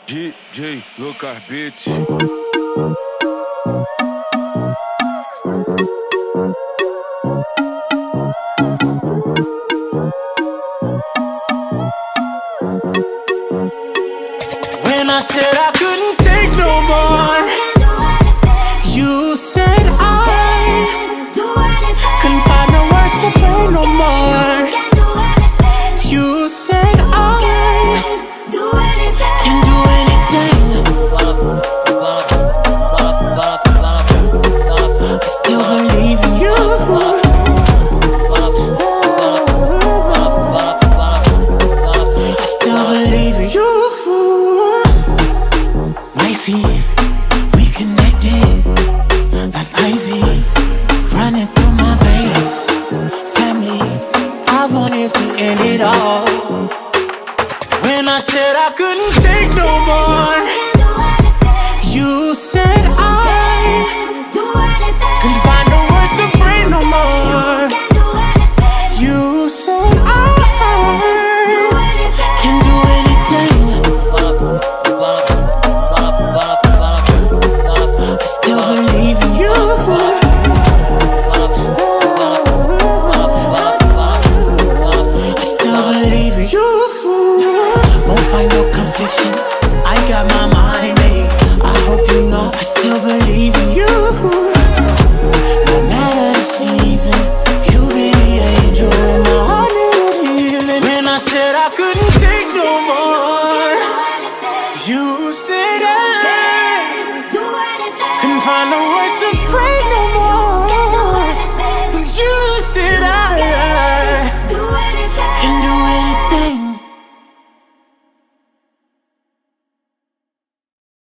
DJ Lucas Beats. When I said I couldn't take no more, you said I couldn't find the words to play no more. You said I can do anything. I still believe in you. I still believe in you. Wifey, we connected like ivy running through my veins. Family, I wanted to end it all. When I said I couldn't take no more, you said I couldn't find the words to pray no more. You said I can do anything. I still believe in you. I still believe in you. Won't find no confliction. I got my mind made. I hope you know I still believe in you. No matter the season, you be the angel in my heart needed healing. When I said I couldn't take no more, you